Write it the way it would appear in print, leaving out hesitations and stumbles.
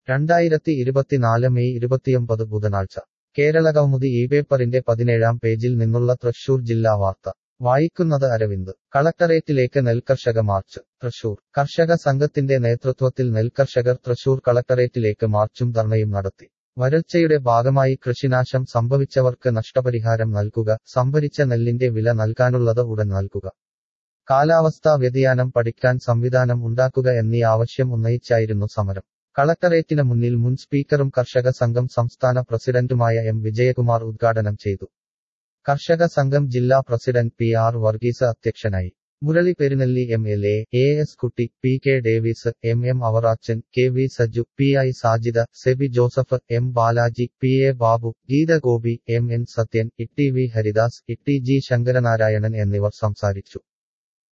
2024 May 29 ബുധനാഴ്ച കേരളകൗമുദി ഈ പേപ്പറിന്റെ 17-ാം പേജിൽ നിന്നുള്ള തൃശൂർ ജില്ലാ വാർത്ത വായിക്കുന്നത് അരവിന്ദ്. കളക്ടറേറ്റിലേക്ക് നെൽകർഷക മാർച്ച്. തൃശൂർ. കർഷക സംഘത്തിന്റെ നേതൃത്വത്തിൽ നെൽകർഷകർ തൃശൂർ കളക്ടറേറ്റിലേക്ക് മാർച്ചും ധർണയും നടത്തി. വരൾച്ചയുടെ ഭാഗമായി കൃഷിനാശം സംഭവിച്ചവർക്ക് നഷ്ടപരിഹാരം നൽകുക, സംഭരിച്ച നെല്ലിന്റെ വില നൽകാനുള്ളത് ഉടൻ നൽകുക, കാലാവസ്ഥാ വ്യതിയാനം പഠിക്കാൻ സംവിധാനം ഉണ്ടാക്കുക എന്നീ ആവശ്യം ഉന്നയിച്ചായിരുന്നു സമരം. കളക്ടറേറ്റിന് മുന്നിൽ മുൻ സ്പീക്കറും കർഷക സംഘം സംസ്ഥാന പ്രസിഡന്റുമായ എം വിജയകുമാർ ഉദ്ഘാടനം ചെയ്തു. കർഷക സംഘം ജില്ലാ പ്രസിഡന്റ് പി ആർ വർഗീസ് അധ്യക്ഷനായി. Murali Perunelli MLA, A S. Kutty, P K Davis, M Avarachan, K V Saju, P I Sajida, Sebi Joseph, M Balaji, P A Babu, Geetha Gopi, M N Sathyan, E T V Haridas, E T G Sankaranarayanan എന്നിവർ സംസാരിച്ചു.